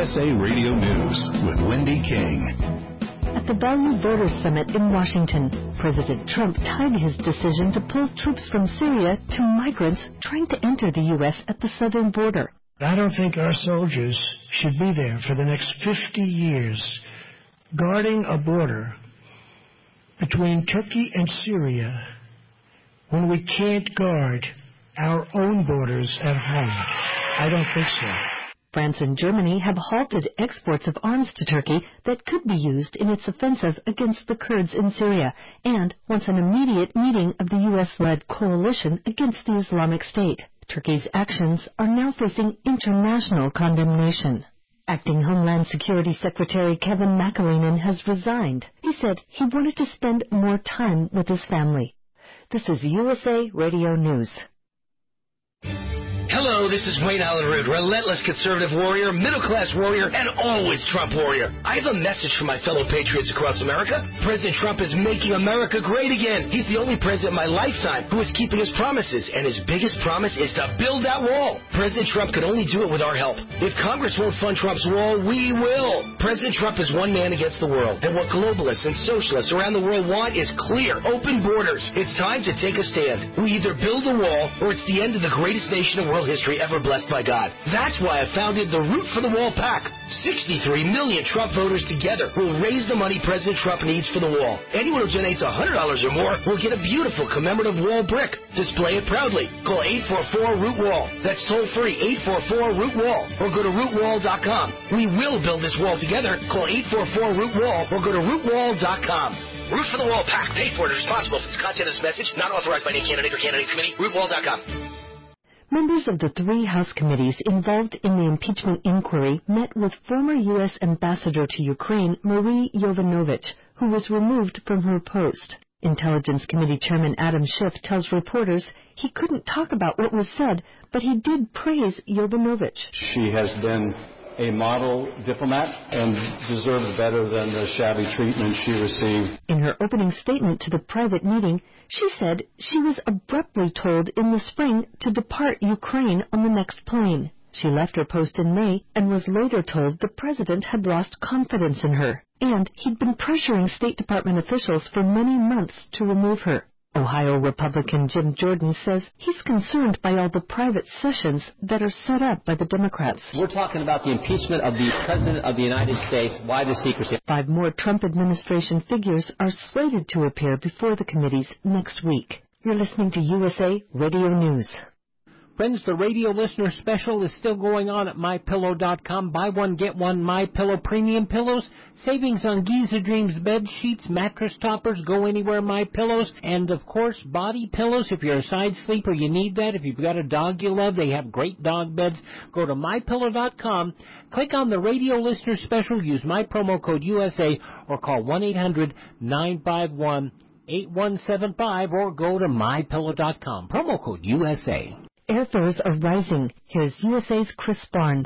USA Radio News with Wendy King. At the Value Voters Summit in Washington, President Trump tied his decision to pull troops from Syria to migrants trying to enter the U.S. at the southern border. I don't think our soldiers should be there for the next 50 years guarding a border between Turkey and Syria when we can't guard our own borders at home. I don't think so. France and Germany have halted exports of arms to Turkey that could be used in its offensive against the Kurds in Syria, and wants an immediate meeting of the U.S.-led coalition against the Islamic State. Turkey's actions are now facing international condemnation. Acting Homeland Security Secretary Kevin McAleenan has resigned. He said he wanted to spend more time with his family. This is USA Radio News. Hello, this is Wayne Allen Root, relentless conservative warrior, middle-class warrior, and always Trump warrior. I have a message for my fellow patriots across America. President Trump is making America great again. He's the only president in my lifetime who is keeping his promises, and his biggest promise is to build that wall. President Trump can only do it with our help. If Congress won't fund Trump's wall, we will. President Trump is one man against the world, and what globalists and socialists around the world want is clear, open borders. It's time to take a stand. We either build a wall, or it's the end of the greatest nation in world history ever blessed by God. That's why I founded the Root for the Wall PAC. 63 million Trump voters together will raise the money President Trump needs for the wall. Anyone who donates $100 or more will get a beautiful commemorative wall brick. Display it proudly. Call 844-ROOT-WALL. That's toll-free, 844-ROOT-WALL. Or go to rootwall.com. We will build this wall together. Call 844-ROOT-WALL or go to rootwall.com. Root for the Wall PAC. Paid for and responsible for the content of this message. Not authorized by any candidate or candidates committee. Rootwall.com. Members of the three House committees involved in the impeachment inquiry met with former U.S. Ambassador to Ukraine, Marie Yovanovitch, who was removed from her post. Intelligence Committee Chairman Adam Schiff tells reporters he couldn't talk about what was said, but he did praise Yovanovitch. She has been a model diplomat and deserves better than the shabby treatment she received. In her opening statement to the private meeting, she said she was abruptly told in the spring to depart Ukraine on the next plane. She left her post in May and was later told the president had lost confidence in her, and he'd been pressuring State Department officials for many months to remove her. Ohio Republican Jim Jordan says he's concerned by all the private sessions that are set up by the Democrats. We're talking about the impeachment of the President of the United States. Why the secrecy? 5 more Trump administration figures are slated to appear before the committees next week. You're listening to USA Radio News. Friends, the radio listener special is still going on at MyPillow.com. Buy one, get one MyPillow premium pillows. Savings on Giza Dreams bed sheets, mattress toppers, go anywhere MyPillows. And, of course, body pillows. If you're a side sleeper, you need that. If you've got a dog you love, they have great dog beds. Go to MyPillow.com. Click on the radio listener special. Use my promo code USA or call 1-800-951-8175 or go to MyPillow.com. Promo code USA. Airfares are rising. Here's USA's Chris Barnes.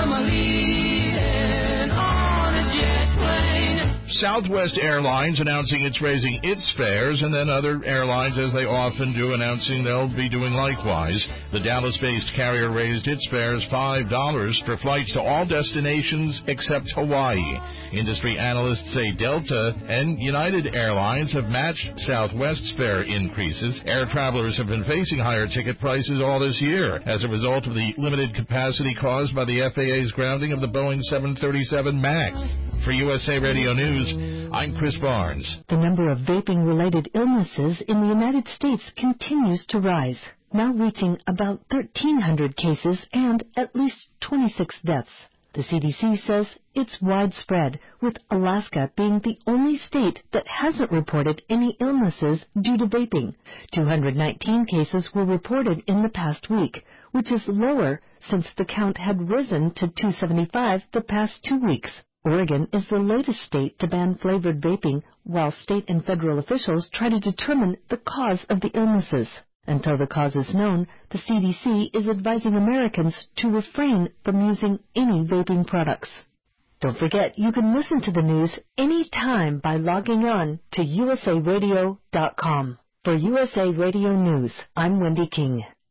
Southwest Airlines announcing it's raising its fares, and then other airlines, as they often do, announcing they'll be doing likewise. The Dallas-based carrier raised its fares $5 for flights to all destinations except Hawaii. Industry analysts say Delta and United Airlines have matched Southwest's fare increases. Air travelers have been facing higher ticket prices all this year as a result of the limited capacity caused by the FAA's grounding of the Boeing 737 MAX. For USA Radio News, I'm Chris Barnes. The number of vaping-related illnesses in the United States continues to rise, now reaching about 1,300 cases and at least 26 deaths. The CDC says it's widespread, with Alaska being the only state that hasn't reported any illnesses due to vaping. 219 cases were reported in the past week, which is lower since the count had risen to 275 the past 2 weeks. Oregon is the latest state to ban flavored vaping, while state and federal officials try to determine the cause of the illnesses. Until the cause is known, the CDC is advising Americans to refrain from using any vaping products. Don't forget, you can listen to the news anytime by logging on to usaradio.com. For USA Radio News, I'm Wendy King.